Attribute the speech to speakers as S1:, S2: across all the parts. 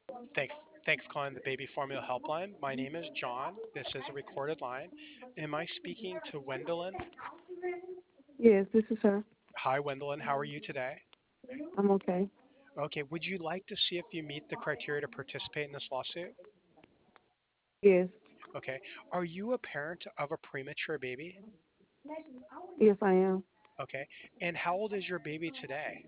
S1: Thanks calling the baby formula helpline. My name is John. This is a recorded line. Am I speaking to Wendelin?
S2: Yes, this is her.
S1: Hi, Wendelin. How are you today?
S2: I'm okay.
S1: Okay. Would you like to see if you meet the criteria to participate in this lawsuit?
S2: Yes,
S1: Okay. Are you a parent of a premature baby?
S2: yes, I am.
S1: Okay. And how old is your baby today?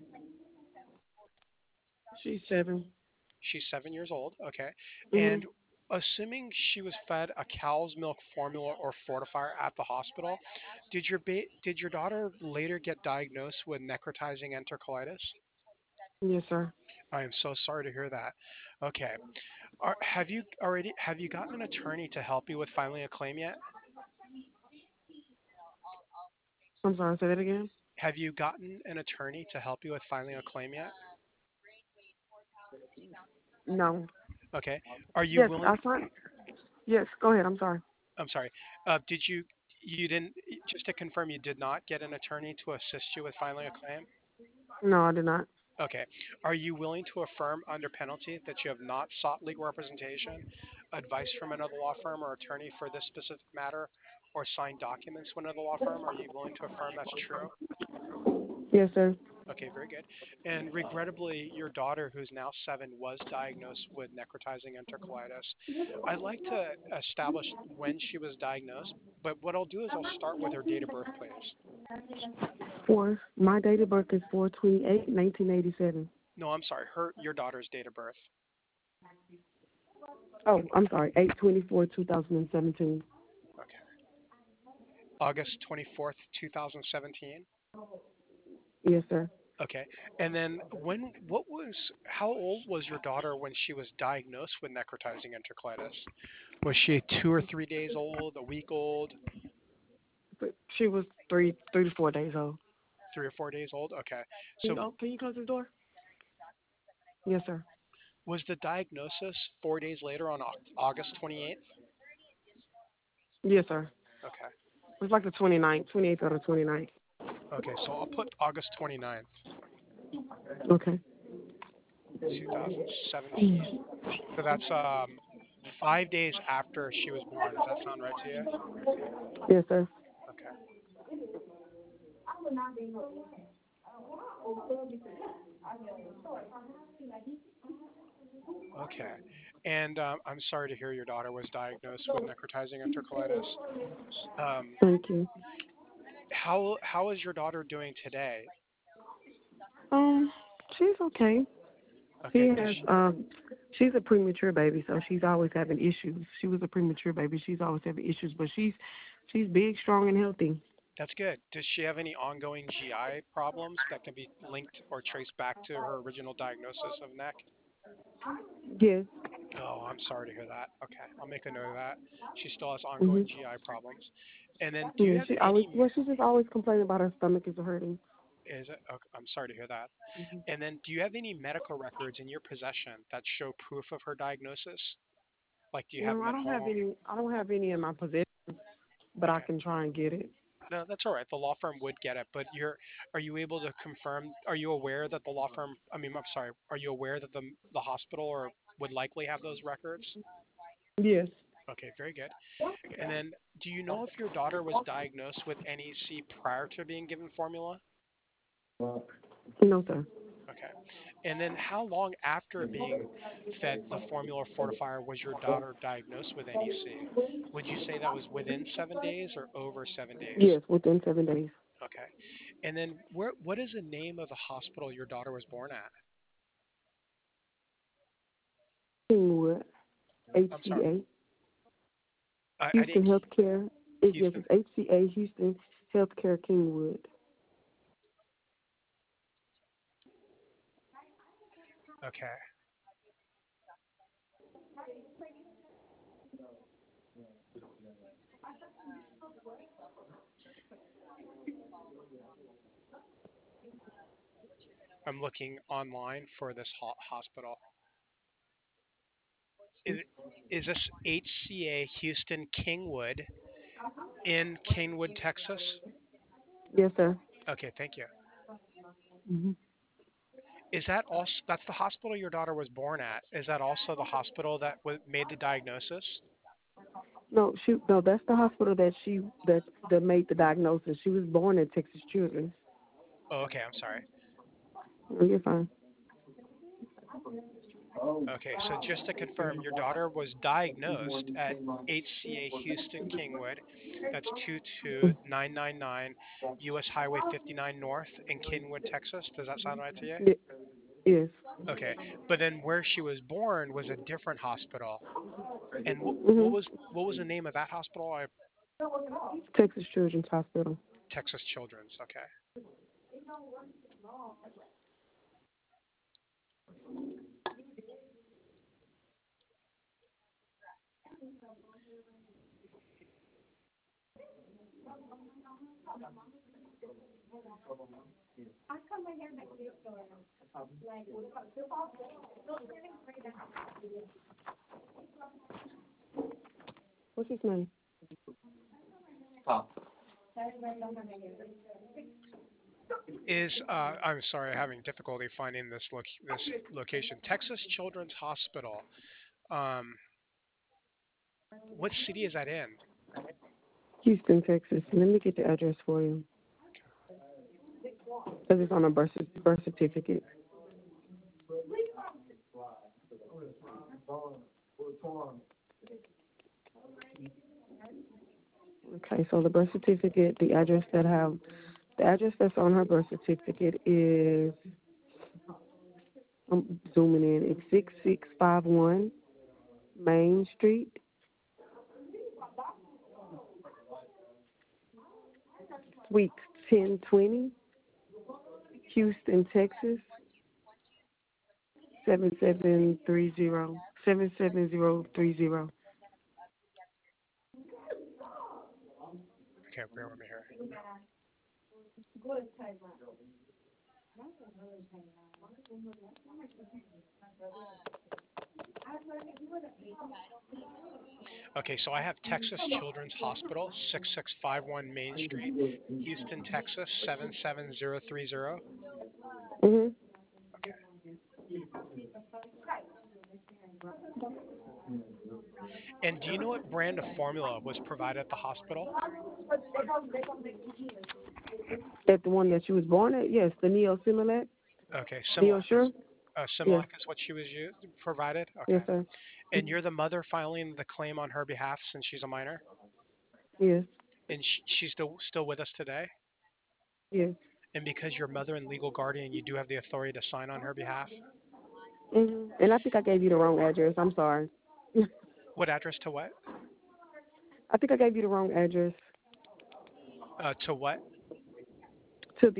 S2: She's 7.
S1: She's 7 years old. Okay.
S2: Mhm.
S1: And assuming she was fed a cow's milk formula or fortifier at the hospital, did your daughter later get diagnosed with necrotizing enterocolitis?
S2: Yes, sir.
S1: I am so sorry to hear that. Okay. Have you gotten an attorney to help you with filing a claim yet?
S2: I'm sorry. Say that again.
S1: Have you gotten an attorney to help you with filing a claim yet?
S2: No.
S1: Okay. Are you
S2: Yes,
S1: willing?
S2: I signed. Yes, go ahead. I'm sorry.
S1: I'm sorry. Did you didn't just to confirm you did not get an attorney to assist you with filing a claim?
S2: No, I did not.
S1: Okay. Are you willing to affirm under penalty that you have not sought legal representation, advice from another law firm or attorney for this specific matter, or signed documents with another law firm? Are you willing to affirm that's true?
S2: Yes, sir.
S1: Okay, very good. And regrettably, your daughter, who's now 7, was diagnosed with necrotizing enterocolitis. I'd like to establish when she was diagnosed, but what I'll do is I'll start with her date of birth, please.
S2: My date of birth is 4/28, 1987.
S1: No, I'm sorry, your daughter's date of birth.
S2: Oh, I'm sorry. 8/24, 2017.
S1: Okay. August 24th, 2017.
S2: Yes, sir.
S1: Okay. And then how old was your daughter when she was diagnosed with necrotizing enterocolitis? Was she 2 or 3 days old, a week old,
S2: But she was three to 4 days old.
S1: 3 or 4 days old? Okay. So
S2: Can you close the door? Yes, sir.
S1: was the diagnosis 4 days later on August 28th?
S2: Yes, sir.
S1: Okay.
S2: It was like the 29th, 28th or the 29th.
S1: Okay. So I'll put August 29th,
S2: Okay.
S1: 2017. So that's 5 days after she was born. Does that sound right to you?
S2: Yes, sir.
S1: Okay. Okay. And I'm sorry to hear your daughter was diagnosed with necrotizing enterocolitis. Um,
S2: Thank you.
S1: how is your daughter doing today?
S2: Um, she's okay.
S1: Okay.
S2: She has she's a premature baby, so she's always having issues. She was a premature baby. She's always having issues, but she's big, strong, and healthy.
S1: That's good. Does she have any ongoing GI problems that can be linked or traced back to her original diagnosis of neck?
S2: Yes.
S1: Oh, I'm sorry to hear that. Okay, I'll make a note of that. She still has ongoing
S2: Mhm.
S1: GI problems. And then, do you
S2: Yeah.
S1: have
S2: She always
S1: any?
S2: well, she just always complaining about her stomach is hurting.
S1: Is it? Okay, I'm sorry to hear that.
S2: Mhm.
S1: And then, do you have any medical records in your possession that show proof of her diagnosis? Like, do you have
S2: No,
S1: them
S2: I
S1: at
S2: don't have
S1: home?
S2: any. I don't have any in my possession, but I
S1: Okay.
S2: can try and get it.
S1: No, that's all right. The law firm would get it, but are you able to confirm? Are you aware that the law firm? I mean, I'm sorry. Are you aware that the hospital or would likely have those records?
S2: Yes.
S1: Okay, very good. And then, do you know if your daughter was diagnosed with NEC prior to being given formula?
S2: No, sir.
S1: Okay. And then, how long after being fed the formula fortifier was your daughter diagnosed with NEC? Would you say that was within 7 days or over 7 days?
S2: Yes, within 7 days.
S1: Okay. And then, what is the name of the hospital your daughter was born at?
S2: Kingwood,
S1: I'm sorry.
S2: HCA,
S1: I
S2: Houston
S1: didn't.
S2: Healthcare. Yes,
S1: Houston.
S2: it's HCA, Houston Healthcare, Kingwood.
S1: Okay. I'm looking online for this hospital. Is is this HCA Houston Kingwood in Kingwood, Texas?
S2: Yes, sir.
S1: Okay, thank you.
S2: Hmm.
S1: Is that also that's the hospital your daughter was born at? Is that also the hospital that made the diagnosis?
S2: No, that's the hospital that made the diagnosis. She was born at Texas Children's.
S1: Oh, okay. I'm sorry.
S2: Oh, you're fine.
S1: Okay, so just to confirm, your daughter was diagnosed at HCA Houston Kingwood. That's 22999 US Highway 59 North in Kingwood, Texas. Does that sound right to you?
S2: Ye- Yes.
S1: Okay, but then where she was born was a different hospital. And
S2: Mhm.
S1: what was the name of that hospital?
S2: Texas Children's Hospital.
S1: Texas Children's. Okay.
S2: What's his name?
S1: Is I'm sorry, having difficulty finding this location. Texas Children's Hospital. Um, what city is that in?
S2: Houston, Texas. Let me get the address for you, because it's on a birth certificate. Okay, so the birth certificate, the address that's on her birth certificate is, I'm zooming in, it's 6651 Main Street, Suite 1020, Houston, Texas, 77030.
S1: Okay, bear with me here. Okay, so I have Texas Children's Hospital, 6651 Main Street, Houston, Texas, 77030.
S2: Mhm.
S1: Okay. And do you know what brand of formula was provided at the hospital?
S2: At the one that she was born at, yes, the Neo Similac.
S1: Okay,
S2: Neo Sure? Yes,
S1: Similac is what she was provided?
S2: yes,
S1: Okay.
S2: sir.
S1: And you're the mother filing the claim on her behalf since she's a minor?
S2: Yes,
S1: And she's still with us today?
S2: yes.
S1: And because you're mother and legal guardian, you do have the authority to sign on her behalf?
S2: And I think I gave you the wrong address. I'm sorry.
S1: What address to what?
S2: I think I gave you the wrong address
S1: To what?
S2: to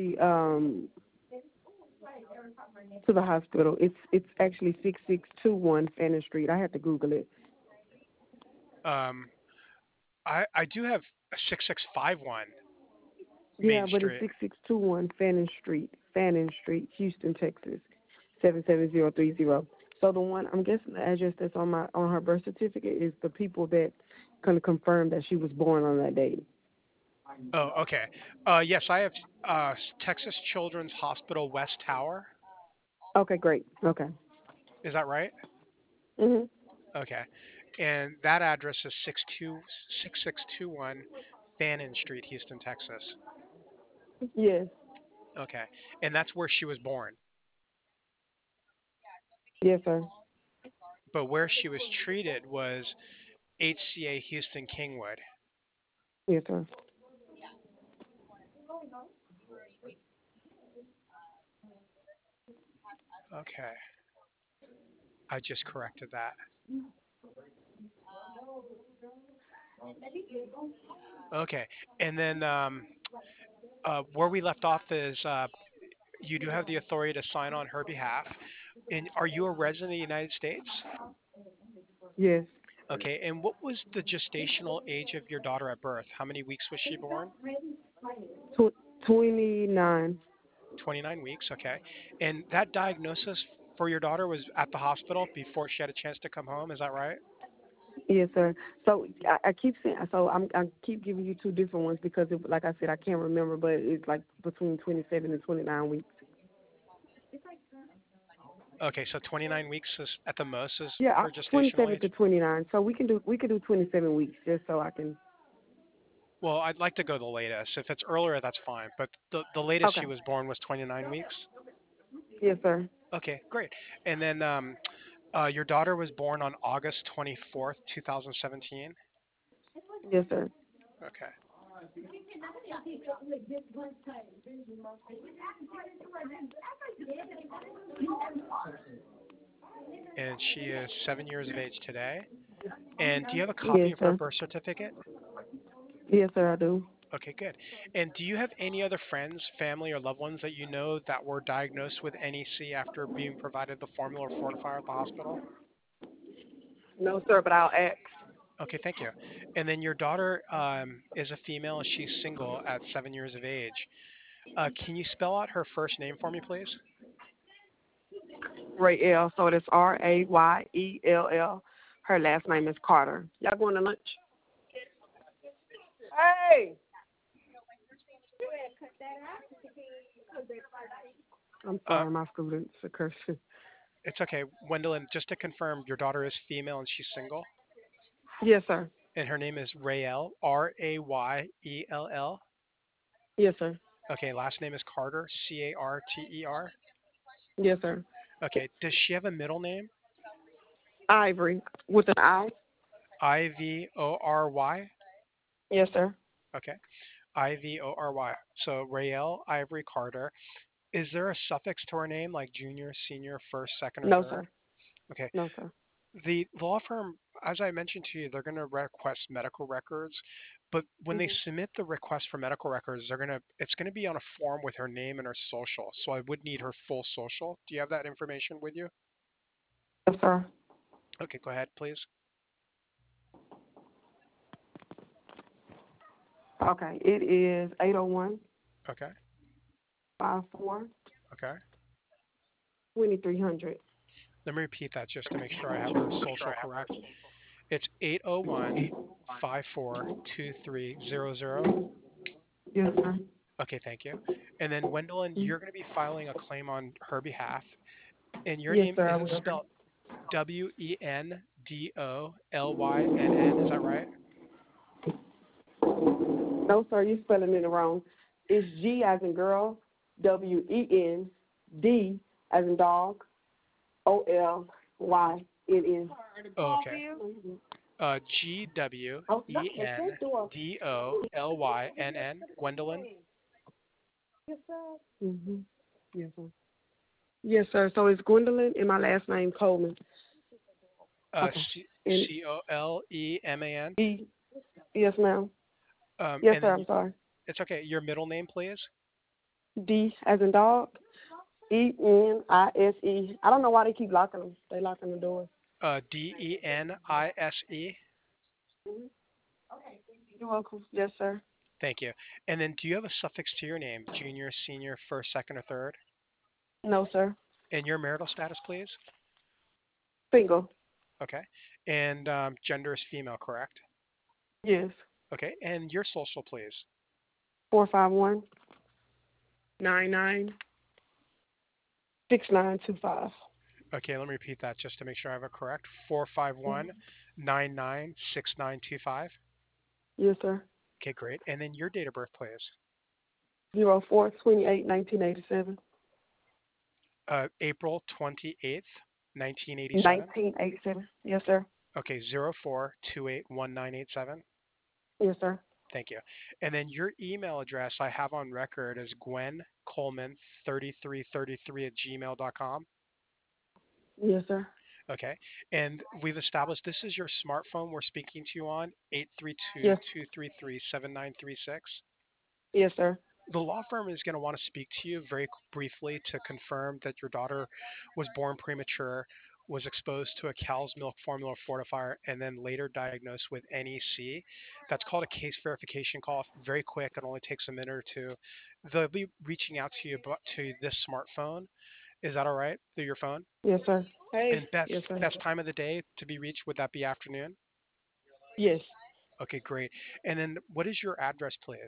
S2: the hospital. It's actually 6621 Fannin Street. I had to Google it.
S1: Um, I do have 6651 Main
S2: Yeah, but it's
S1: Street.
S2: 6621 Fannin Street, Houston, Texas, 77030. So the one, I'm guessing the address that's on her birth certificate is the people that can confirm that she was born on that date.
S1: Oh, okay. Yes, I have Texas Children's Hospital West Tower.
S2: Okay, great. Okay.
S1: Is that right?
S2: Mhm.
S1: Okay. And that address is 6621 Fannin Street, Houston, Texas.
S2: Yes.
S1: Okay. And that's where she was born.
S2: Yes, sir.
S1: But where she was treated was HCA Houston Kingwood.
S2: Yes, sir.
S1: Okay. I just corrected that. Okay. And then where we left off is you do have the authority to sign on her behalf. And are you a resident of the United States?
S2: Yes.
S1: Okay. And what was the gestational age of your daughter at birth? How many weeks was she born?
S2: Tw- 29.
S1: 29 weeks. Okay. And that diagnosis for your daughter was at the hospital before she had a chance to come home. Is that right?
S2: Yes, sir. So I keep saying, so I keep giving you two different ones because, like I said, I can't remember, but it's like between 27 and 29 weeks.
S1: Okay, so 29 weeks is at the most is
S2: Yeah,
S1: her gestational
S2: 27
S1: age.
S2: to 29. So we can do 27 weeks just so I can.
S1: Well, I'd like to go the latest. If it's earlier, that's fine. But the latest
S2: Okay.
S1: she was born was 29 weeks.
S2: Yes, sir.
S1: Okay, great. And then your daughter was born on August 24th, 2017.
S2: Yes, sir.
S1: Okay. And she is 7 years of age today. And do you have a copy
S2: Yes,
S1: of her
S2: sir.
S1: birth certificate?
S2: Yes, sir. I do.
S1: Okay, good. And do you have any other friends, family, or loved ones that you know that were diagnosed with NEC after being provided the formula or fortifier at the hospital?
S2: No, sir. But I'll ask.
S1: Okay, thank you. And then your daughter is a female and she's single at 7 years of age. Can you spell out her first name for me, please?
S2: Rayell. So it's Rayell. Her last name is Carter. Y'all going to lunch? Hey. I'm
S1: Uh,
S2: sorry, my students are cursing.
S1: it's okay. Gwendolyn, just to confirm, your daughter is female and she's single,
S2: Yes, sir.
S1: and her name is Rayel, Rayell.
S2: Yes, sir.
S1: Okay, last name is Carter, Carter.
S2: Yes, sir.
S1: Okay, does she have a middle name?
S2: Ivory with an I.
S1: Ivory.
S2: Yes, sir.
S1: Okay, Ivory. So Rayel Ivory Carter. Is there a suffix to her name, like junior, senior, first, second, or
S2: No,
S1: third?
S2: sir.
S1: Okay,
S2: No, sir.
S1: the law firm, as I mentioned to you, they're going to request medical records, but when they
S2: Mhm.
S1: submit the request for medical records, it's going to be on a form with her name and her social. So I would need her full social. Do you have that information with you?
S2: Yes, sir.
S1: Okay, go ahead, please.
S2: Okay. It is 801
S1: Okay,
S2: 54
S1: okay.
S2: 2300.
S1: Let me repeat that just to make sure I have her social correct. It's 801-542300.
S2: Yes, sir.
S1: Okay, thank you. And then Gwendolyn,
S2: Mhm.
S1: you're going to be filing a claim on her behalf, and your
S2: Yes,
S1: name
S2: sir. I
S1: is it
S2: will.
S1: spelled Wendollynn? Is that right?
S2: No, sir. You're spelling it wrong. It's G as in girl, WEND as in dog, OLYNN.
S1: Oh, okay.
S2: Mhm.
S1: Gwendolynn. Gwendolyn.
S2: Mhm. Yes, sir. Yes, sir. So it's Gwendolyn and my last name Coleman. Okay. And
S1: Coleman.
S2: E. Yes, ma'am. Yes,
S1: And
S2: sir.
S1: then
S2: I'm sorry.
S1: it's okay. Your middle name, please.
S2: D as in dog. ENISE. I don't know why they keep locking them. They locking the doors.
S1: Denise.
S2: You're welcome. Yes, sir.
S1: Thank you. And then do you have a suffix to your name? Junior, senior, first, second, or third?
S2: No, sir.
S1: And your marital status, please?
S2: Single.
S1: Okay. And gender is female, correct?
S2: Yes.
S1: Okay. And your social, please?
S2: 451-99-6925.
S1: Okay, let me repeat that just to make sure I have it correct. 451-99-6925.
S2: Yes, sir.
S1: Okay, great. And then your date of birth, please.
S2: 04/28/1987.
S1: April 28th, 1987.
S2: 1987. Yes, sir.
S1: Okay, 04281987.
S2: Yes, sir.
S1: Thank you. And then your email address I have on record is Gwen Coleman 3333 at gmail.com.
S2: Yes, sir.
S1: Okay. And we've established this is your smartphone we're speaking to you on, 832
S2: Yes.
S1: 233 7936.
S2: Yes, sir.
S1: The law firm is going to want to speak to you very briefly to confirm that your daughter was born premature, was exposed to a cow's milk formula fortifier, and then later diagnosed with NEC. That's called a case verification call. Very quick. It only takes a minute or two. They'll be reaching out to you to this smartphone. Is that all right? Through your phone?
S2: Yes, sir. Hey.
S1: And best
S2: Yes, sir.
S1: best time of the day to be reached, would that be afternoon?
S2: Yes.
S1: Okay, great. And then what is your address, please?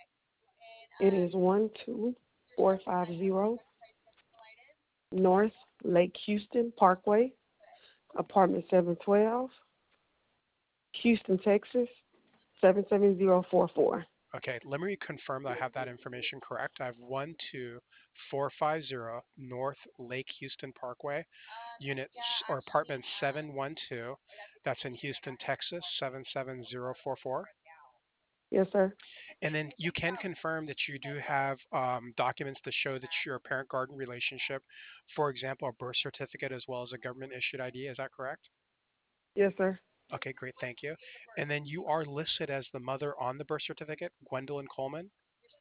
S2: It is 12450 North Lake Houston Parkway, apartment 712, Houston, Texas 77044.
S1: Okay, let me confirm that I have that information correct. I have 12450 North Lake Houston Parkway, or apartment 712. That's in Houston, Texas 77044.
S2: Yes, sir.
S1: And then you can confirm that you do have documents to show that you're a parent guardian relationship. For example, a birth certificate as well as a government issued ID. Is that correct?
S2: Yes, sir.
S1: Okay, great. Thank you. And then you are listed as the mother on the birth certificate, Gwendolyn Coleman.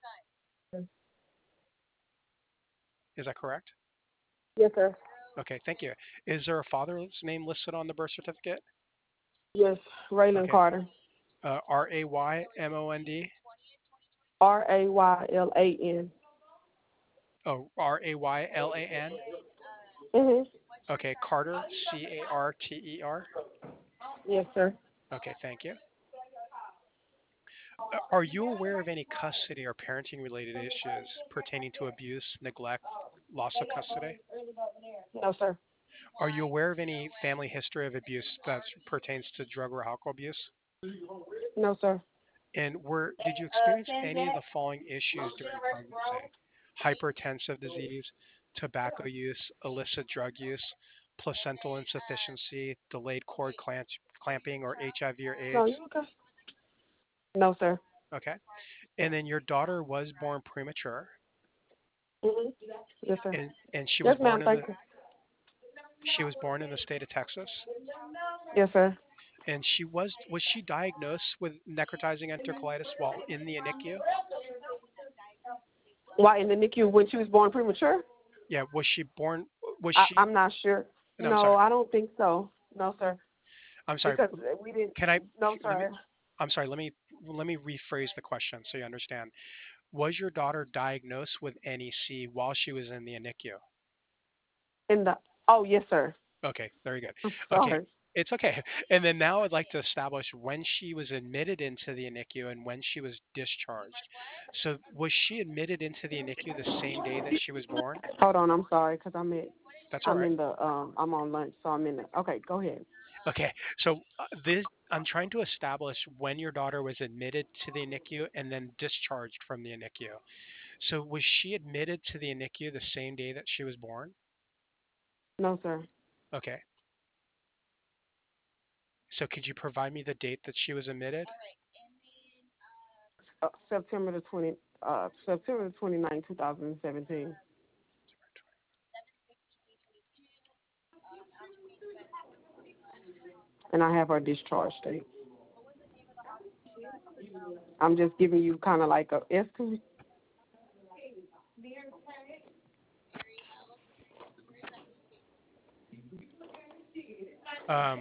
S1: Is that correct?
S2: Yes, sir.
S1: Okay, thank you. Is there a father's name listed on the birth certificate?
S2: Yes, Raylan
S1: Okay,
S2: Carter.
S1: Raymond.
S2: Raylan.
S1: Oh, Raylan.
S2: Mhm.
S1: Okay, Carter, Carter.
S2: Yes, sir.
S1: Okay, thank you. Are you aware of any custody or parenting related issues pertaining to abuse, neglect, loss of custody?
S2: No, sir.
S1: Are you aware of any family history of abuse that pertains to drug or alcohol abuse?
S2: No, sir.
S1: And did you experience any of the following issues during pregnancy? Hypertensive disease, tobacco use, illicit drug use, placental insufficiency, delayed cord clamping, or HIV or
S2: No, you
S1: AIDS?
S2: okay? No, sir.
S1: Okay. And then your daughter was born premature,
S2: Mhm. Yes, sir.
S1: and she was
S2: Yes,
S1: born
S2: ma'am.
S1: in
S2: Thank
S1: the
S2: you.
S1: state of Texas.
S2: Yes, sir.
S1: And was she diagnosed with necrotizing enterocolitis while in the NICU?
S2: Why in the NICU when she was born premature?
S1: Yeah, was
S2: I,
S1: she
S2: I'm not sure.
S1: no, I'm
S2: No,
S1: sorry.
S2: I don't think so. No, sir.
S1: I'm sorry.
S2: Because we didn't.
S1: Can I
S2: No,
S1: let me
S2: sir.
S1: I'm sorry, let me rephrase the question so you understand. Was your daughter diagnosed with NEC while she was in the NICU?
S2: In the. Oh, yes, sir.
S1: Okay, very good.
S2: I'm
S1: Okay,
S2: sorry.
S1: it's okay. And then now I'd like to establish when she was admitted into the NICU and when she was discharged. So was she admitted into the NICU the same day that she was born?
S2: Hold on. I'm sorry because
S1: That's all
S2: I'm
S1: right.
S2: in the I'm on lunch, so I'm in the. Okay, go ahead.
S1: Okay, so this I'm trying to establish when your daughter was admitted to the NICU and then discharged from the NICU. So was she admitted to the NICU the same day that she was born?
S2: No, sir.
S1: Okay. So could you provide me the date that she was admitted?
S2: September the 29th, 2017, and I have her discharge date. I'm just giving you kind of like a estimate.
S1: Um,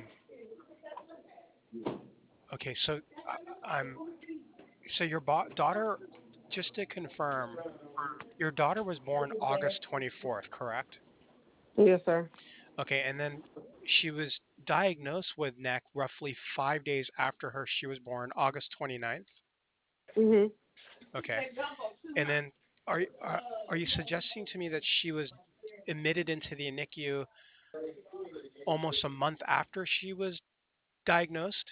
S1: okay, so I'm so your daughter, just to confirm, your daughter was born August 24th, correct?
S2: Yes, sir.
S1: Okay, and then she was diagnosed with NEC roughly 5 days after she was born, August 29th.
S2: Mhm.
S1: Okay, and then are you suggesting to me that she was admitted into the NICU almost a month after she was diagnosed?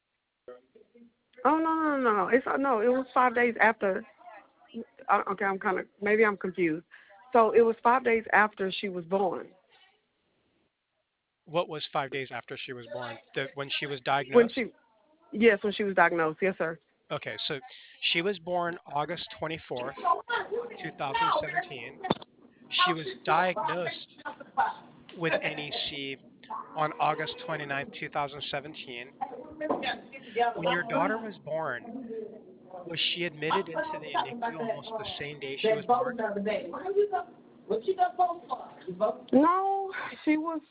S2: Oh no. It's no. It was 5 days after. Okay, I'm kind of maybe I'm confused. So it was 5 days after she was born.
S1: What was 5 days after she was born? When she was
S2: When
S1: diagnosed?
S2: she Yes, when she was diagnosed. Yes, sir.
S1: Okay, so she was born August 24th, 2017. She was diagnosed with NEC on August 29th, 2017. When your daughter was born, was she admitted into the NICU almost the same day she was born?
S2: No, she was.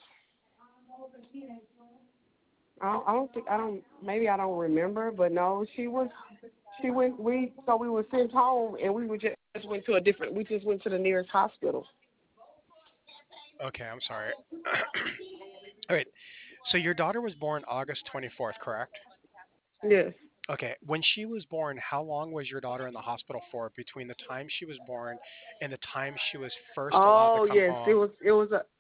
S2: I don't think I don't. Maybe I don't remember, but no, she was. She went. We were sent home, and we just went to a different. We just went to the nearest hospital.
S1: Okay, I'm sorry. All right. So your daughter was born August 24th, correct?
S2: Yes.
S1: Okay. When she was born, how long was your daughter in the hospital for between the time she was born and the time she was first allowed to
S2: Oh
S1: come
S2: yes, it
S1: home?
S2: was. It was a.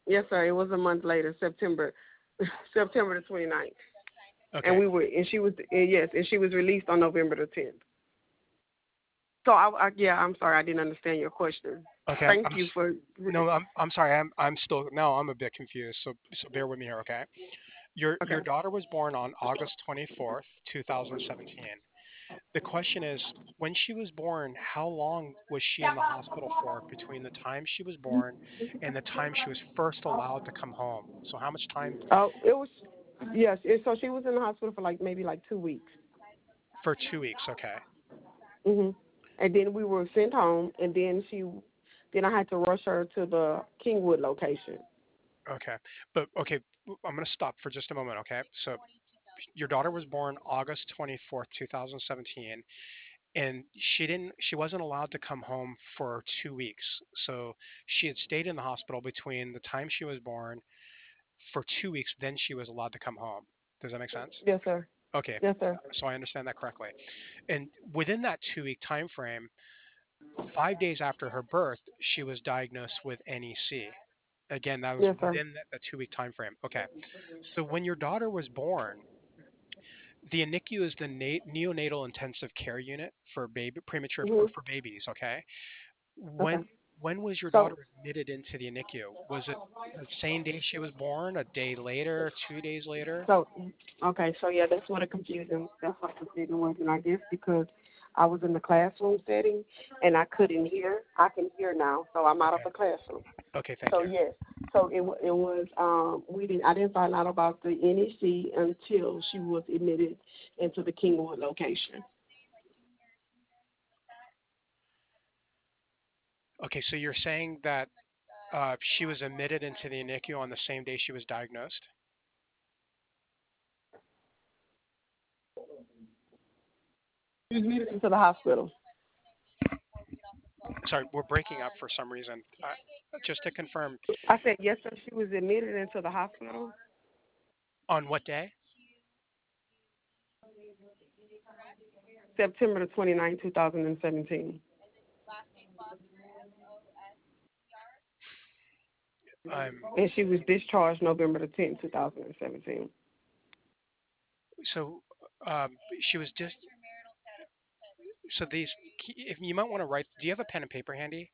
S2: Yes, sir. It was a month later, September, September the 29th. And
S1: Okay.
S2: we were, and she was, yes, and she was released on November the 10th. So yeah, I'm sorry, I didn't understand your question.
S1: Okay.
S2: Thank you for.
S1: No, I'm sorry. I'm still no. I'm a bit confused. So bear with me here, okay? Your
S2: Okay.
S1: daughter was born on August 24th, 2017. The question is, when she was born, how long was she in the hospital for between the time she was born and the time she was first allowed to come home? So how much time?
S2: Oh, it was, yes. So she was in the hospital for like maybe like 2 weeks.
S1: For 2 weeks, okay.
S2: And then we were sent home, and then I had to rush her to the Kingwood location.
S1: Okay. But okay, I'm going to stop for just a moment, okay? So your daughter was born August 24th, 2017, and she wasn't allowed to come home for 2 weeks. So she had stayed in the hospital between the time she was born for 2 weeks, then she was allowed to come home. Does that make sense?
S2: Yes, sir.
S1: Okay,
S2: Yes, sir.
S1: so I understand that correctly. And within that 2 week time frame, 5 days after her birth, she was diagnosed with NEC. Again, that was
S2: Yes, sir.
S1: within that 2 week time frame. Okay, so when your daughter was born, the NICU is the neonatal intensive care unit for baby premature or
S2: Mhm.
S1: for babies. Okay,
S2: Okay.
S1: when was your daughter
S2: So
S1: admitted into the NICU? Was it the same day she was born, a day later, 2 days later?
S2: So, okay, so yeah, that's what the confusion. That's what the confusion was, and I guess because I was in the classroom setting and I couldn't hear, I can hear now, so I'm out of
S1: Okay.
S2: the classroom.
S1: Okay. Thank
S2: So
S1: you.
S2: yes, so it was I didn't find out about the NEC until she was admitted into the Kingwood location.
S1: Okay. So you're saying that she was admitted into the NICU on the same day she was diagnosed?
S2: She was admitted into the hospital.
S1: Sorry, we're breaking up for some reason. Just to confirm,
S2: I said yes, sir. She was admitted into the hospital
S1: on what day?
S2: September the 29th, 2017.
S1: Um,
S2: And she was discharged November the 10th, 2017.
S1: so she was just so these. If you might want to write, do you have a pen and paper handy?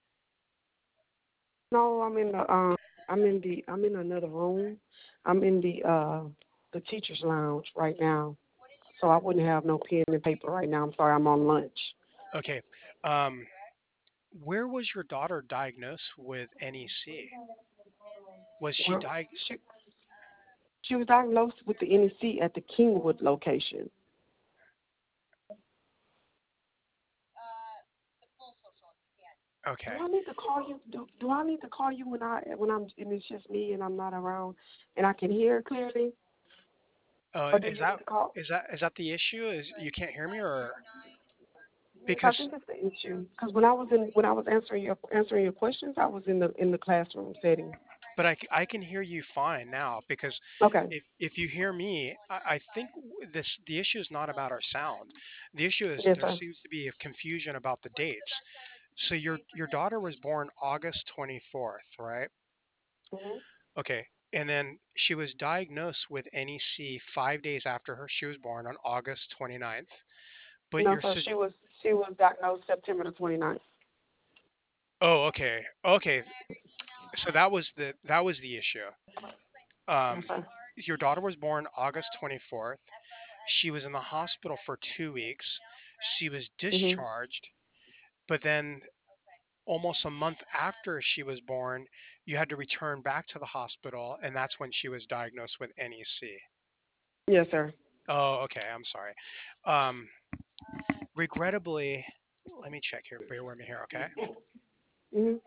S2: No, I'm in another room. I'm in the teacher's lounge right now. So I wouldn't have no pen and paper right now. I'm sorry, I'm on lunch.
S1: Okay. Um, where was your daughter diagnosed with NEC? Was she
S2: Well,
S1: diag?
S2: she she was diagnosed with the NEC at the Kingwood location. Do
S1: Okay.
S2: I need to call you? Do I need to call you when I'm and it's just me and I'm not around and I can hear clearly, or do
S1: Is
S2: you
S1: that
S2: need to call?
S1: the issue? Is you can't hear me, or
S2: Yes, I
S1: because
S2: think that's the issue. Because when I was answering your questions, I was in the classroom setting.
S1: but I can hear you fine now because
S2: Okay.
S1: if you hear me, I think the issue is not about our sound. The issue is
S2: Yes,
S1: there
S2: sir.
S1: seems to be a confusion about the dates. So your daughter was born August 24th, right?
S2: Hmm.
S1: Okay. And then she was diagnosed with NEC 5 days after she was born on August 29th. But
S2: No,
S1: your
S2: sir. She was diagnosed September the 29th.
S1: oh, okay. Okay. So that was the issue.
S2: Yes,
S1: Um,
S2: sir.
S1: your daughter was born August 24th. She was in the hospital for 2 weeks. She was
S2: Mhm.
S1: discharged, but then almost a month after she was born, you had to return back to the hospital, and that's when she was diagnosed with NEC.
S2: Yes, sir.
S1: Oh, okay. I'm sorry. Um, regrettably, let me check here. Bear with me here, okay?
S2: Mhm.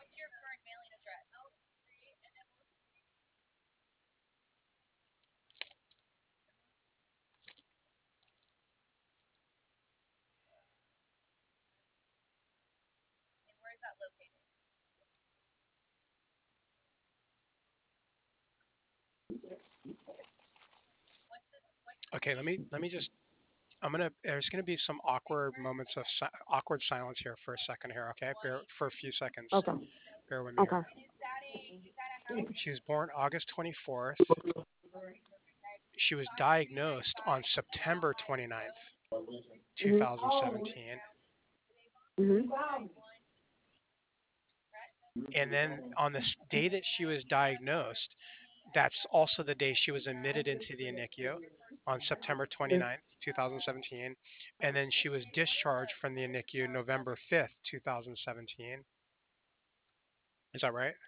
S1: Okay, let me just. I'm gonna. There's gonna be some awkward moments of awkward silence here for a second here, okay? For a few seconds.
S2: Okay.
S1: Bear with me here.
S2: Okay.
S1: She was born August 24th. She was diagnosed on September 29th,
S2: Mhm.
S1: 2017.
S2: Mhm.
S1: And then on the day that she was diagnosed, that's also the day she was admitted into the NICU on September
S2: Yes.
S1: 29th, 2017. And then she was discharged from the NICU November 5th, 2017. Is that right?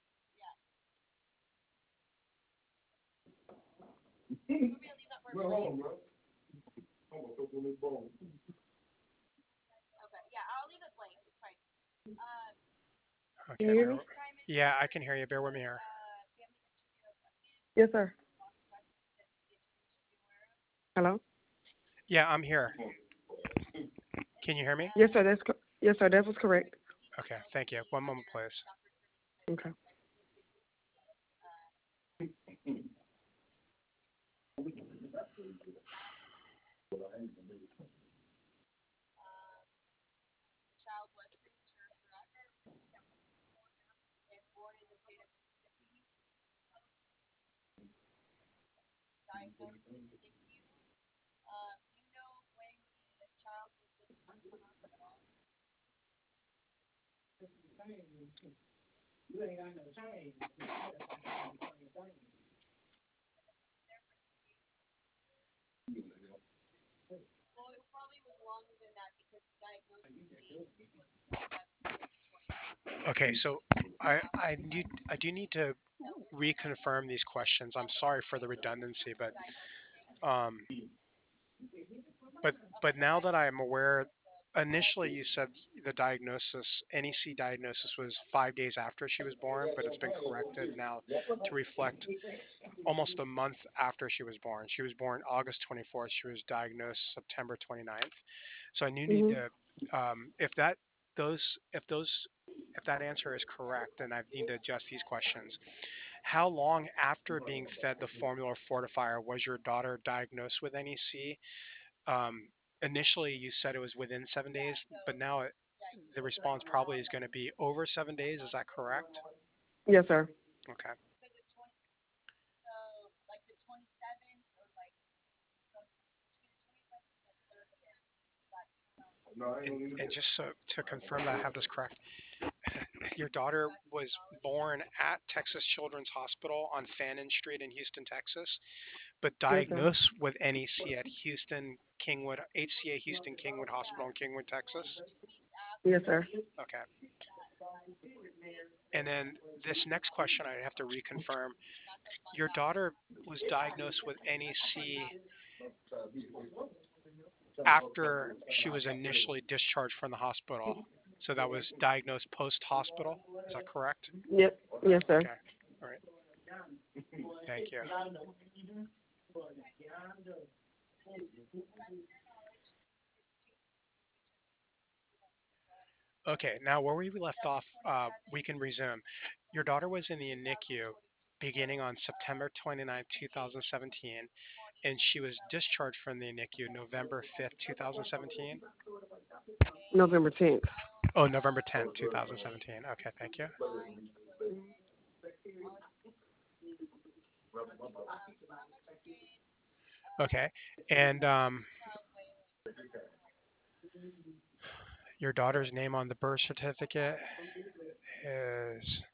S2: Can you
S1: Okay,
S2: hear me?
S1: yeah, I can hear you. Bear with me here.
S2: Yes, sir. Hello.
S1: Yeah, I'm here. Can you hear me?
S2: Yes, sir. Yes, sir. That was correct.
S1: Okay, thank you. One moment, please.
S2: Okay.
S1: Okay, so I do need to reconfirm these questions. I'm sorry for the redundancy, um, but but now that I'm aware, initially you said the diagnosis, NEC diagnosis, was 5 days after she was born, but it's been corrected now to reflect almost a month after she was born. She was born August 24th. She was diagnosed September 29th. So I do need
S2: Mhm.
S1: to, those if those if that answer is correct, then I need to adjust these questions. How long after being fed the formula fortifier was your daughter diagnosed with NEC? Um, Initially, you said it was within 7 days, but now the response probably is going to be over 7 days. Is that correct?
S2: Yes, sir.
S1: Okay. And just so to confirm that I have this correct, your daughter was born at Texas Children's Hospital on Fannin Street in Houston, Texas, but
S2: Yes, sir.
S1: diagnosed with NEC at Houston Kingwood, HCA Houston Kingwood Hospital in Kingwood, Texas.
S2: Yes, sir.
S1: Okay. And then this next question I have to reconfirm. Your daughter was diagnosed with NEC after she was initially discharged from the hospital. So that was diagnosed post hospital. Is that correct?
S2: Yep. Yes, sir.
S1: Okay. All right. Thank you. Okay. Now, where we left off, we can resume. Your daughter was in the NICU beginning on September 29th, 2017, and she was discharged from the NICU November 5th, 2017.
S2: November 10th.
S1: Oh, November 10th, 2017. Okay. Thank you. Okay. And your daughter's name on the birth certificate is,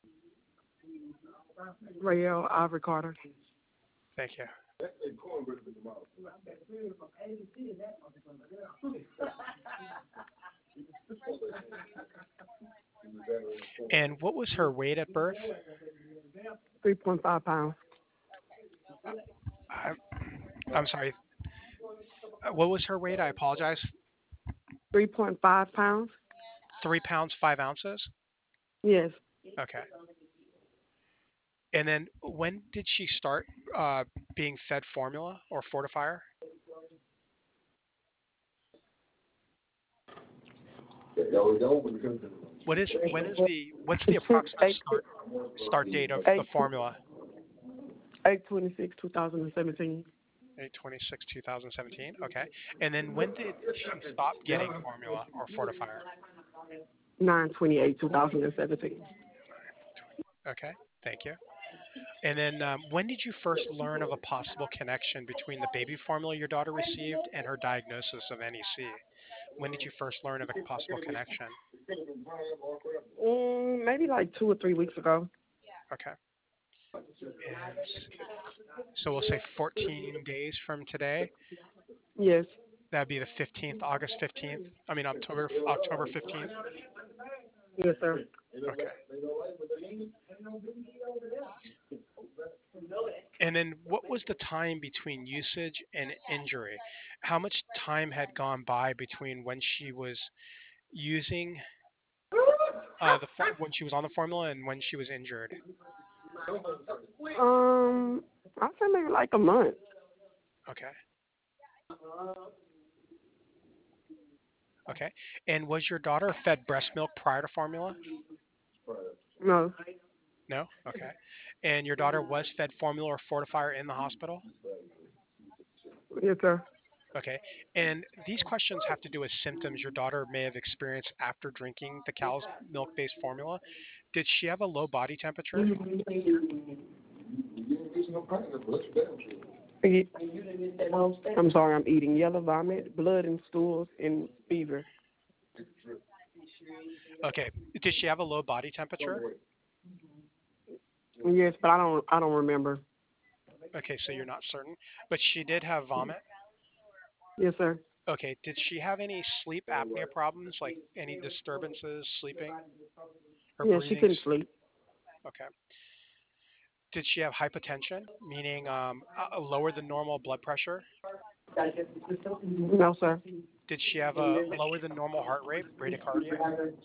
S2: Rael Ivory Carter.
S1: thank you. And what was her weight at birth?
S2: 3.5 pounds.
S1: I, I'm sorry. What was her weight? I apologize.
S2: 3.5 pounds.
S1: 3 pounds, 5 ounces?
S2: Yes.
S1: Okay. And then when did she start uh, being fed formula or fortifier? What's the approximate
S2: 8
S1: start date of the
S2: 8
S1: formula?
S2: 8/26, 2017.
S1: 8/26, 2017. Okay. And then when did she stop getting formula or fortifier?
S2: 9/28, 2017.
S1: Okay. Thank you. And then, when did you first learn of a possible connection between the baby formula your daughter received and her diagnosis of NEC? When did you first learn of a possible connection?
S2: Maybe like 2 or 3 weeks ago.
S1: Okay. And so we'll say 14 days from today.
S2: Yes.
S1: That'd be the 15th, August 15th. I mean, October 15th.
S2: Yes, sir.
S1: Okay. And then what was the time between usage and injury? How much time had gone by between when she was using when she was on the formula and when she was injured?
S2: Um, I'd say maybe like a month.
S1: Okay. Okay. And was your daughter fed breast milk prior to formula?
S2: No.
S1: No? Okay. And your daughter was fed formula or fortifier in the hospital?
S2: Yes, sir.
S1: Okay. And these questions have to do with symptoms your daughter may have experienced after drinking the cow's milk based formula. Did she have a low body temperature?
S2: I'm sorry, I'm eating yellow vomit, blood and stools, and fever.
S1: Okay. Did she have a low body temperature?
S2: Yes, but I don't remember.
S1: Okay, so you're not certain. But she did have vomit?
S2: Yes, sir.
S1: Okay. Did she have any sleep apnea problems, like any disturbances sleeping or
S2: Yeah, she
S1: breathing?
S2: couldn't sleep.
S1: Okay. Did she have hypotension, meaning a lower than normal blood pressure?
S2: No, sir.
S1: Did she have a lower than normal heart rate, bradycardia?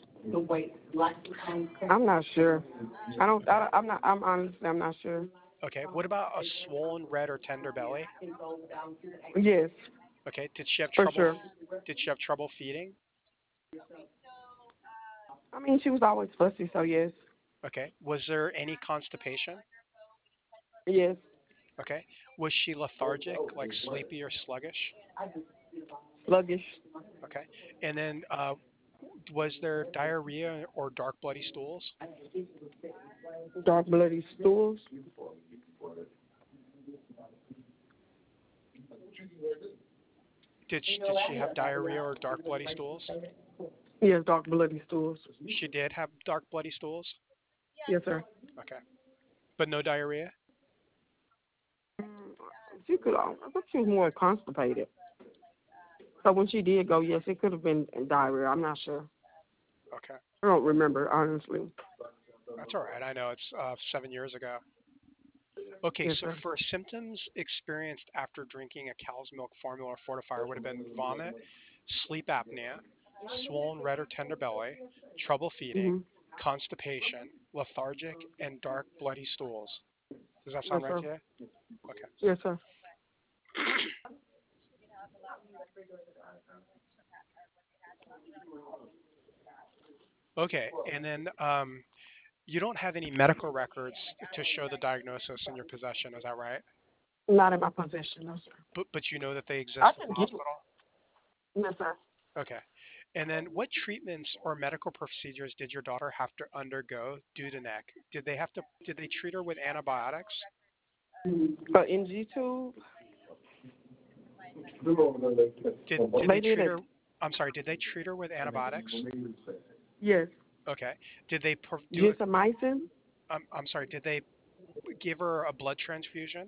S2: I'm not sure. I don't.
S1: Okay.
S2: I'm not. I'm honestly. I'm not sure.
S1: Okay. What about a swollen, red, or tender belly?
S2: Yes,
S1: Okay. Did she have
S2: for
S1: trouble?
S2: sure.
S1: Did she have trouble feeding?
S2: I mean, she was always fussy, so yes.
S1: Okay. Was there any constipation?
S2: Yes.
S1: Okay. Was she lethargic, like sleepy or sluggish?
S2: Sluggish.
S1: Okay. And then, was there diarrhea or dark bloody stools?
S2: Dark bloody stools.
S1: Did she have diarrhea or dark bloody stools?
S2: Yes, dark bloody stools.
S1: She did have dark bloody stools.
S2: Yes, sir.
S1: Okay. But no diarrhea?
S2: Mm, She could. I think she was more constipated. So when she did go, yes, it could have been diarrhea. I'm not sure.
S1: Okay.
S2: I don't remember honestly.
S1: That's all right. I know it's 7 years ago. Okay,
S2: Yes,
S1: so
S2: sir.
S1: for symptoms experienced after drinking a cow's milk formula or fortifier would have been vomit, sleep apnea, swollen red or tender belly, trouble feeding,
S2: Mhm.
S1: constipation, lethargic, and dark bloody stools. Does that
S2: Yes,
S1: sound right
S2: sir.
S1: to you? Okay.
S2: Yes, sir.
S1: Okay, and then you don't have any medical records to show the diagnosis in your possession, is that right?
S2: Not in my possession, no, sir.
S1: But you know that they
S2: I
S1: exist at
S2: can
S1: the
S2: give it.
S1: hospital?
S2: Yes, sir.
S1: Okay. And then what treatments or medical procedures did your daughter have to undergo due to neck? Did they treat her with antibiotics?
S2: For NG tube,
S1: Did they
S2: they did
S1: treat
S2: it.
S1: her I'm sorry, did they treat her with antibiotics?
S2: Yes.
S1: Okay. Did they do it
S2: Gentamicin,
S1: I'm sorry, did they give her a blood transfusion?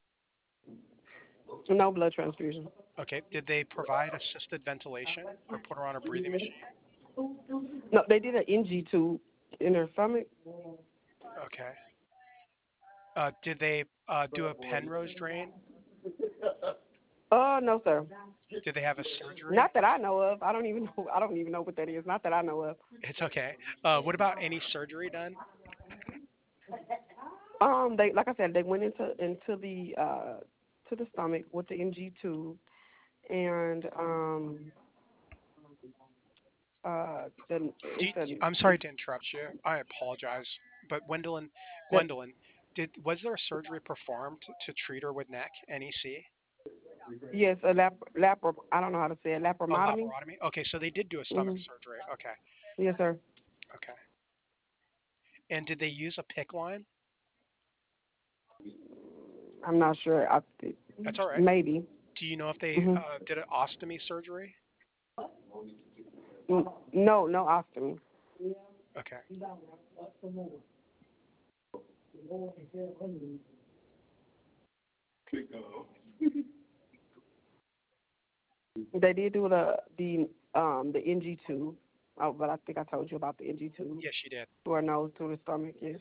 S2: no blood transfusion.
S1: Okay. Did they provide assisted ventilation or put her on a breathing machine?
S2: No, they did an NG tube in her stomach.
S1: Okay. Did they do a Penrose drain?
S2: Oh, no, sir.
S1: Did they have a surgery?
S2: Not that I know of. I don't even know. I don't even know what that is. Not that I know of.
S1: It's okay. What about any surgery done?
S2: They like I said, they went into the stomach with the NG tube, and
S1: I'm sorry to interrupt you. I apologize. But
S2: the
S1: Gwendolyn, was there a surgery performed to treat her with neck, NEC?
S2: yes, I don't know how to say it,
S1: A
S2: laparotomy.
S1: laparotomy? Okay, so they did do a stomach
S2: Hmm.
S1: surgery. Okay,
S2: Yes, sir.
S1: okay. And did they use a PICC line?
S2: I'm not sure.
S1: That's all right.
S2: Maybe.
S1: Do you know if they
S2: hmm
S1: did an ostomy surgery?
S2: No, no ostomy.
S1: Okay.
S2: They did do the NG tube. Oh, but I think I told you about the NG tube.
S1: Yes, she did.
S2: To her nose, to the stomach. Yes.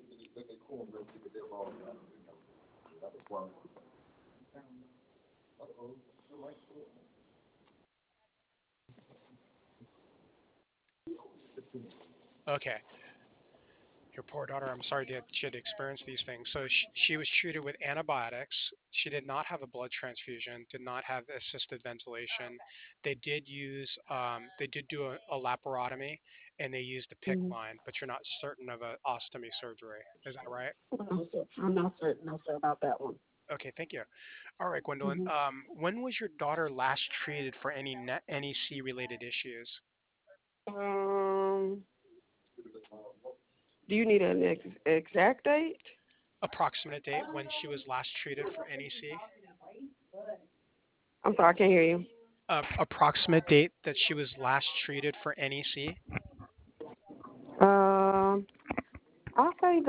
S1: Okay. Your poor daughter, I'm sorry that she had experienced these things. So she was treated with antibiotics. She did not have a blood transfusion, did not have assisted ventilation. They did do a laparotomy, and they used a PICC
S2: hmm
S1: line, but you're not certain of a ostomy surgery. Is that right?
S2: I'm not certain. No, sir, about that one.
S1: Okay, thank you. All right, Gwendolyn.
S2: hmm
S1: When was your daughter last treated for any NEC related issues?
S2: Um, do you need an exact date?
S1: Approximate date when she was last treated for NEC?
S2: I'm sorry, I can't hear you.
S1: Approximate date that she was last treated for NEC?
S2: Um, I'll say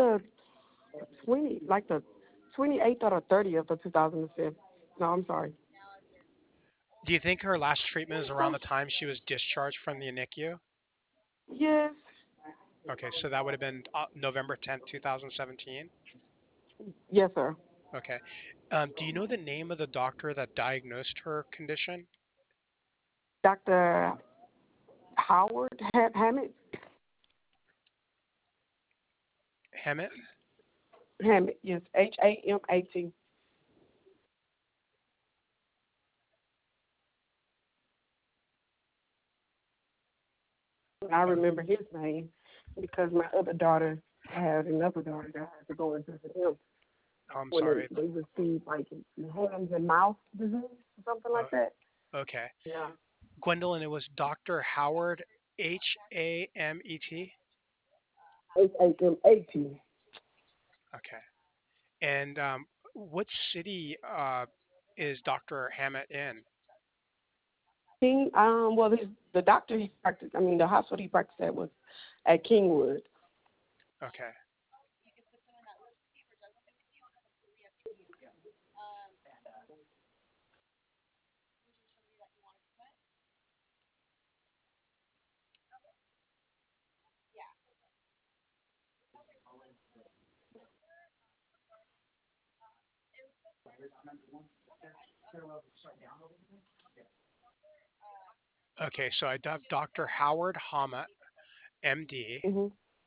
S2: the 28th or the 30th of 2005. No, I'm sorry.
S1: Do you think her last treatment is around the time she was discharged from the NICU?
S2: Yes,
S1: Okay, so that would have been November 10th, 2017.
S2: yes, sir.
S1: Okay. Do you know the name of the doctor that diagnosed her condition?
S2: Dr. Howard Hammett.
S1: Hemet?
S2: Hammett, yes, Hamat. I remember his name because my other daughter, I had another daughter that had to go and visit him
S1: Oh, I'm
S2: when
S1: sorry.
S2: they received like hands and mouth disease or something
S1: Uh,
S2: like that.
S1: okay.
S2: Yeah.
S1: Gwendolyn, it was Dr. Howard Hamet.
S2: Hamat.
S1: Okay. And what city is Dr. Hammett in?
S2: Well, the doctor he practiced, I mean, the hospital he practiced at was at Kingwood.
S1: Okay. Okay, so I have Dr. Howard Hammett, MD,
S2: hmm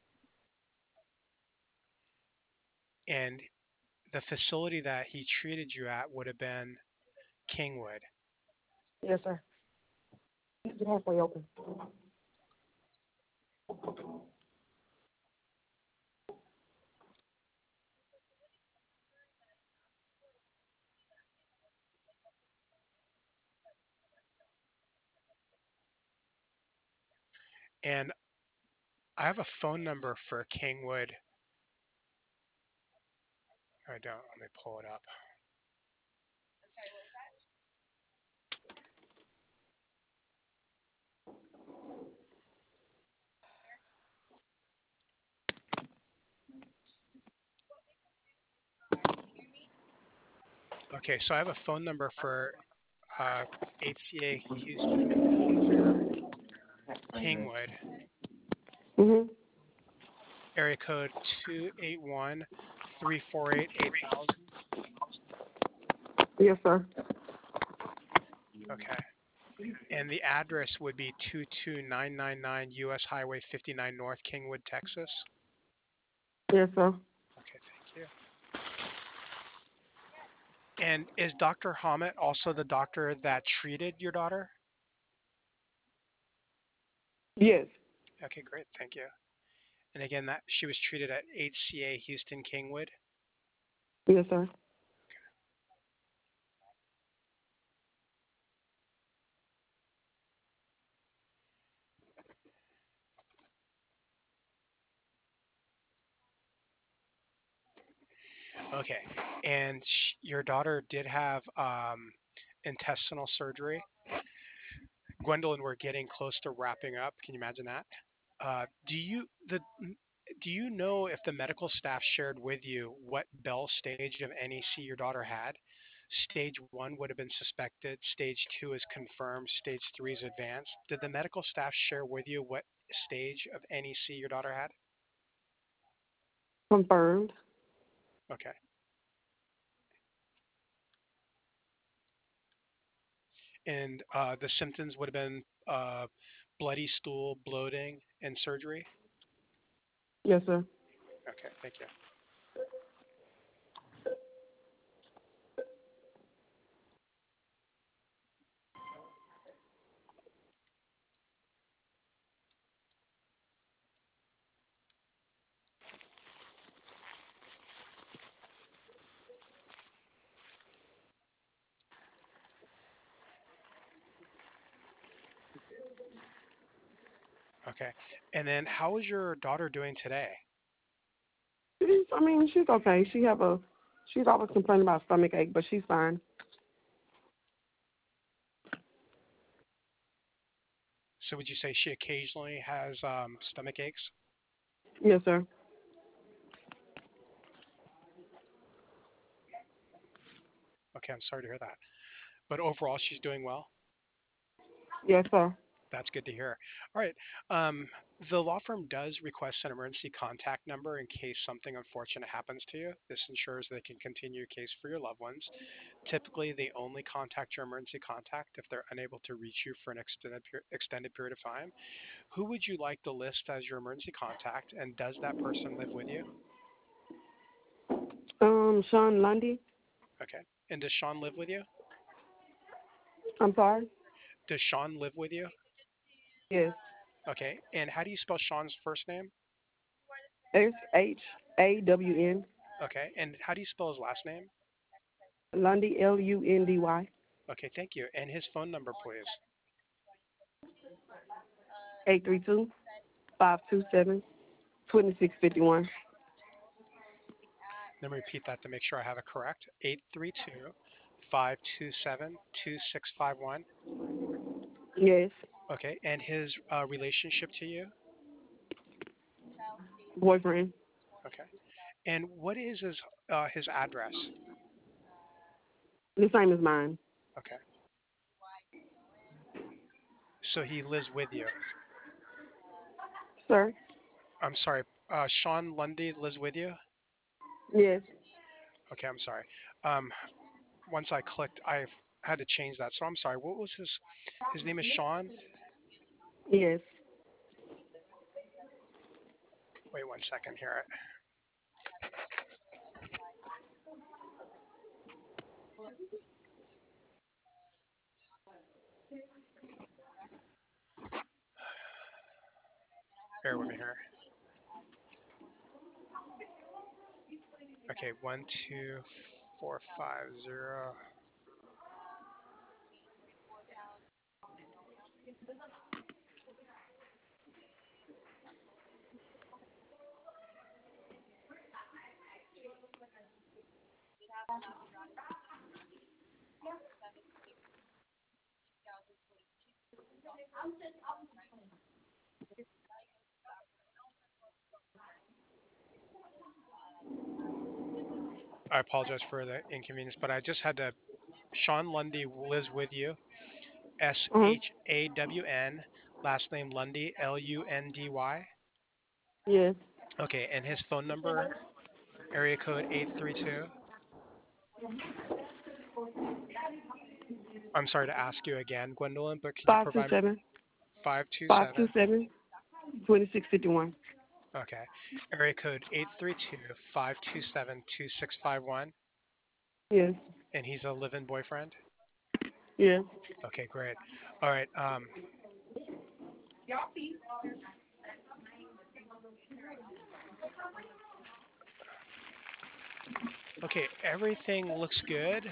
S1: and the facility that he treated you at would have been Kingwood.
S2: Yes, sir. It's halfway open.
S1: And I have a phone number for Kingwood. I don't. Let me pull it up. Okay, so I have a phone number for uh, HCA Houston Kingwood,
S2: hmm
S1: area code 281-348-8000.
S2: Yes, sir.
S1: Okay. And the address would be 22999 US Highway 59 North, Kingwood, Texas.
S2: Yes, sir.
S1: Okay, thank you. And is Dr. Hammett also the doctor that treated your daughter?
S2: Yes.
S1: Okay, great, thank you. And again, that she was treated at HCA Houston Kingwood.
S2: Yes, sir.
S1: Okay. And your daughter did have intestinal surgery. Gwendolyn, we're getting close to wrapping up. Can you imagine that? Do you know if the medical staff shared with you what Bell stage of NEC your daughter had? Stage one would have been suspected. Stage two is confirmed. Stage three is advanced. Did the medical staff share with you what stage of NEC your daughter had?
S2: Confirmed.
S1: Okay. And the symptoms would have been bloody stool, bloating, and surgery.
S2: Yes, sir.
S1: Okay, thank you. Okay. And then how is your daughter doing today?
S2: She's okay. She's always complaining about stomach ache, but she's fine.
S1: So would you say she occasionally has stomach aches?
S2: Yes, sir.
S1: Okay, I'm sorry to hear that. But overall, she's doing well.
S2: Yes, sir.
S1: That's good to hear. All right. Um, the law firm does request an emergency contact number in case something unfortunate happens to you. This ensures they can continue your case for your loved ones. Typically, they only contact your emergency contact if they're unable to reach you for an extended period of time. Who would you like to list as your emergency contact, and does that person live with you?
S2: Sean Lundy.
S1: Okay. And does Sean live with you?
S2: I'm sorry.
S1: Does Sean live with you?
S2: Yes.
S1: Okay. And how do you spell Sean's first name?
S2: SHAWN.
S1: Okay. And how do you spell his last name?
S2: Lundy LUNDY.
S1: Okay, thank you. And his phone number, please.
S2: 832-527-2651.
S1: Let me repeat that to make sure I have it correct. 832 527 2651.
S2: Yes.
S1: Okay. And his relationship to you?
S2: Boyfriend.
S1: Okay. And what is his address?
S2: The same as mine.
S1: Okay. So he lives with you.
S2: Sir.
S1: I'm sorry. Sean Lundy lives with you?
S2: Yes.
S1: Okay, I'm sorry. Um, once I clicked, I had to change that. So I'm sorry. What was his name is Sean?
S2: Yes.
S1: Wait 1 second here. Bear with me here. Okay, 12450. I apologize for the inconvenience, but I just had to. Sean Lundy lives with you.
S2: Uh-huh.
S1: SHAWN. Last name Lundy. LUNDY.
S2: Yes.
S1: Okay, and his phone number, area code 832. I'm sorry to ask you again, Gwendolyn, but can you
S2: Five two
S1: provide
S2: seven
S1: 527?
S2: 527 2651.
S1: Okay, area code 832 527 2651.
S2: Yes.
S1: And he's a live-in boyfriend.
S2: Yes.
S1: Okay, great. All right. Okay, everything looks good.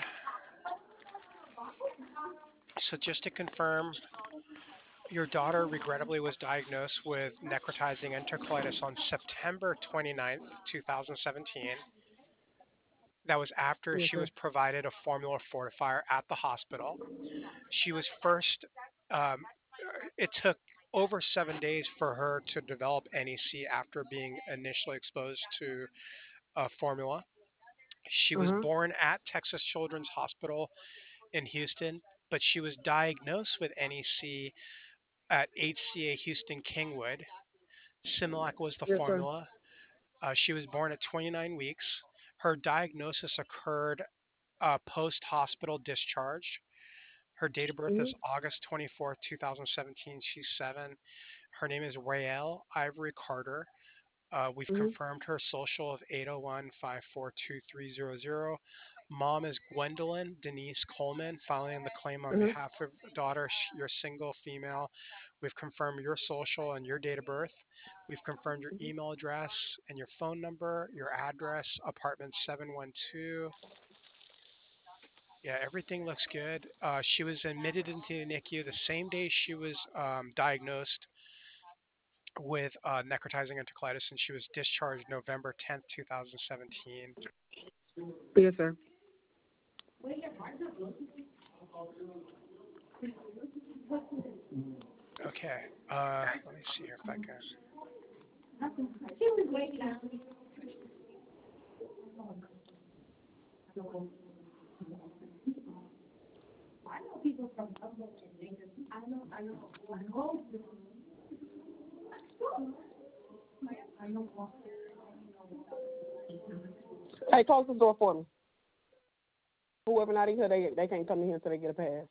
S1: So just to confirm, your daughter regrettably was diagnosed with necrotizing enterocolitis on September 29th, 2017. That was after
S2: Yes,
S1: she
S2: sir.
S1: was provided a formula fortifier at the hospital. She was first, um, it took over 7 days for her to develop NEC after being initially exposed to formula. She
S2: Uh
S1: was
S2: huh.
S1: born at Texas Children's Hospital in Houston, but she was diagnosed with NEC at HCA Houston Kingwood. Similac was the
S2: Yes, sir.
S1: formula. She was born at 29 weeks. Her diagnosis occurred post hospital discharge. Her date of birth is
S2: Mhm.
S1: August 24th, 2017. She's 7. Her name is Rael Ivory Carter. We've
S2: Mhm.
S1: confirmed her social of 801-542-300. Mom is Gwendolyn Denise Coleman, filing the claim on
S2: Mhm.
S1: behalf of daughter. You're single, female. We've confirmed your social and your date of birth. We've confirmed your email address and your phone number, your address, apartment 712. Yeah, everything looks good. She was admitted into the NICU the same day she was diagnosed with necrotizing enterocolitis, and she was discharged November 10th, 2017.
S2: Yes, sir.
S1: Okay, let me see here if I can.
S2: Hey, close the door for me. Whoever not in here, they can't come in here until they get a pass.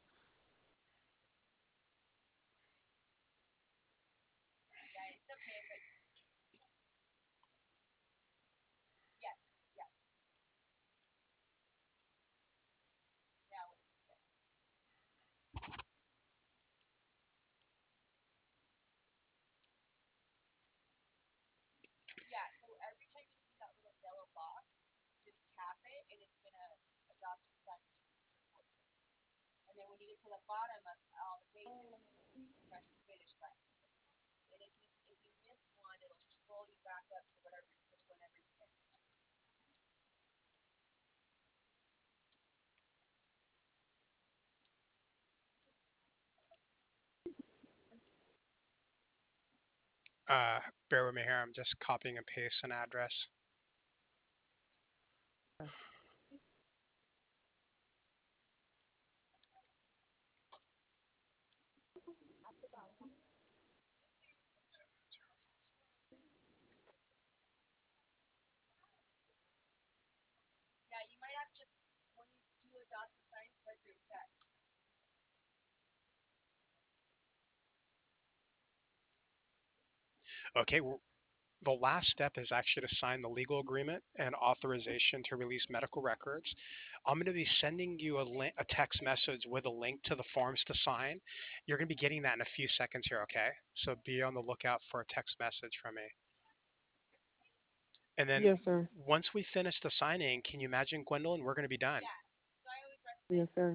S1: Uh, Bear with me here. I'm just copying and pasting an address. Okay, the last step is actually to sign the legal agreement and authorization to release medical records. I'm going to be sending you a text message with a link to the forms to sign. You're going to be getting that in a few seconds here, okay? So be on the lookout for a text message from me. And then
S2: Yes, sir.
S1: once we finish the signing, can you imagine, Gwendolyn, we're going to be done.
S2: Yes, sir.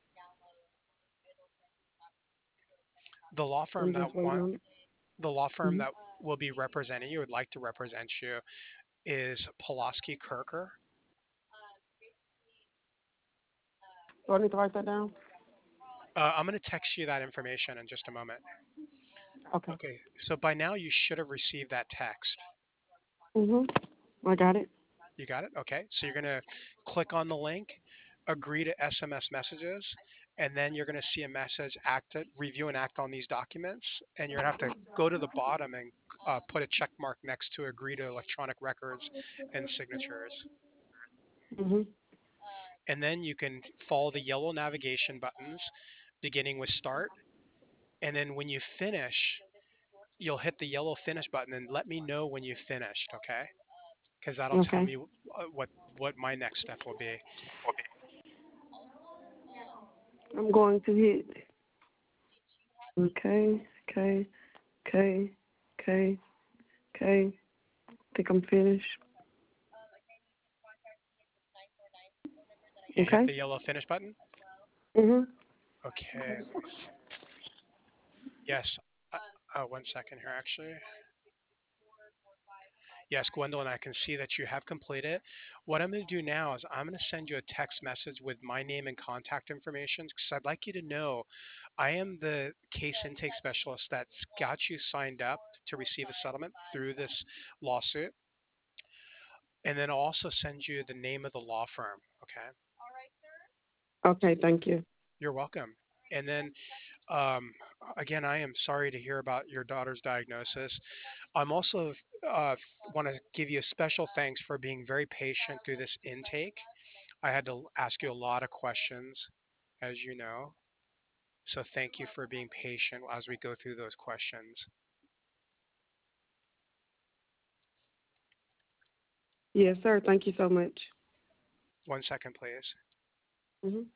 S1: The law firm
S2: I'm
S1: that
S2: just waiting
S1: want
S2: on it.
S1: the law firm
S2: Mhm.
S1: that will be representing you, would like to represent you, is Pulaski Kirker.
S2: Do I need to write that down?
S1: I'm going to text you that information in just a moment.
S2: Okay.
S1: Okay, so by now you should have received that text.
S2: Mhm. I got it.
S1: You got it? Okay, so you're going to click on the link, agree to SMS messages, and then you're going to see a message, review and act on these documents, and you're going to have to go to the bottom and put a check mark next to agree to electronic records and signatures.
S2: Mhm.
S1: And then you can follow the yellow navigation buttons, beginning with start. And then when you finish, you'll hit the yellow finish button and let me know when you finished, okay? Because that'll tell
S2: Okay.
S1: me what my next step will be.
S2: I'm going to hit. Okay. Okay. Okay. Okay. Okay. Think I'm finished.
S1: You hit
S2: Okay.
S1: the yellow finish button.
S2: Mhm.
S1: Okay, let me see. Yes. 1 second here, actually. Yes, Gwendolyn, I can see that you have completed. What I'm going to do now is I'm going to send you a text message with my name and contact information because I'd like you to know I am the case intake specialist that's got you signed up to receive a settlement through this lawsuit. And then I'll also send you the name of the law firm. Okay.
S2: Okay, thank you.
S1: You're welcome. And then um, again, I am sorry to hear about your daughter's diagnosis. I'm also want to give you a special thanks for being very patient through this intake. I had to ask you a lot of questions, as you know. So thank you for being patient as we go through those questions.
S2: Yes, sir. Thank you so much.
S1: 1 second, please.
S2: Hmm.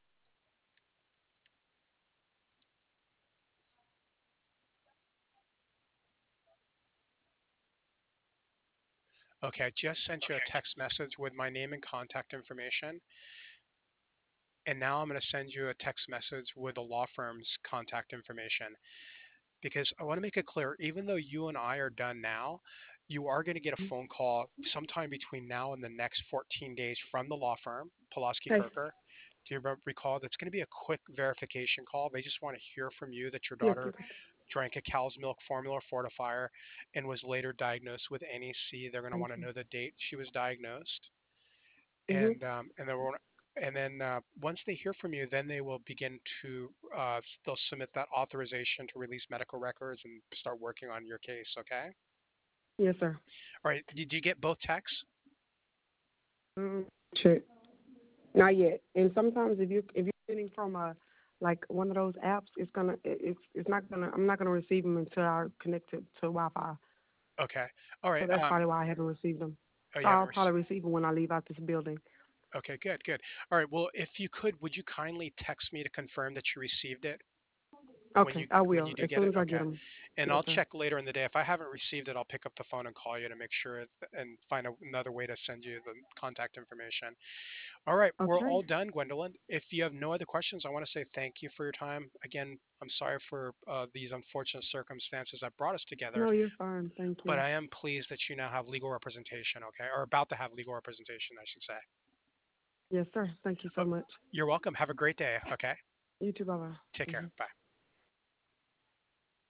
S1: Okay, I just sent you a text message with my name and contact information. And now I'm going to send you a text message with the law firm's contact information. Because I want to make it clear, even though you and I are done now, you are going to get a phone call sometime between now and the next 14 days from the law firm, Pulaski
S2: Okay.
S1: Kirker. Do you recall? That's going to be a quick verification call. They just want to hear from you that your
S2: Yes.
S1: daughter drank a cow's milk formula fortifier and was later diagnosed with NEC. They're going to
S2: Thank
S1: want to
S2: you.
S1: know the date she was diagnosed,
S2: Hmm.
S1: and they will, and then once they hear from you, then they will begin to they'll submit that authorization to release medical records and start working on your case. Okay.
S2: Yes, sir.
S1: All right. Did you get both texts?
S2: Mm, check. Not yet. And sometimes if you're getting from a like one of those apps, it's not gonna I'm not gonna receive them until I connect to Wi-Fi.
S1: Okay. All
S2: So
S1: right.
S2: that's probably why I haven't received them.
S1: Oh,
S2: So
S1: you haven't
S2: I'll
S1: received.
S2: probably receive them when I leave out this building.
S1: Okay. Good. Good. All right. Well, if you could, would you kindly text me to confirm that you received it
S2: Okay, I
S1: when you
S2: will
S1: do
S2: as
S1: get
S2: soon
S1: it?
S2: as I get
S1: Okay.
S2: them.
S1: And
S2: Yes,
S1: I'll
S2: sir.
S1: check later in the day. If I haven't received it, I'll pick up the phone and call you to make sure and find another way to send you the contact information. All right, we're
S2: Okay.
S1: all done, Gwendolyn. If you have no other questions, I want to say thank you for your time. Again, I'm sorry for these unfortunate circumstances that brought us together,
S2: No, you're fine. Thank
S1: but
S2: you.
S1: I am pleased that you now have legal representation, okay? Or about to have legal representation, I should say.
S2: Yes, sir. Thank you
S1: Oh,
S2: so much.
S1: you're welcome. Have a great day, okay?
S2: You too. Bye bye.
S1: Take care.
S2: Hmm.
S1: Bye.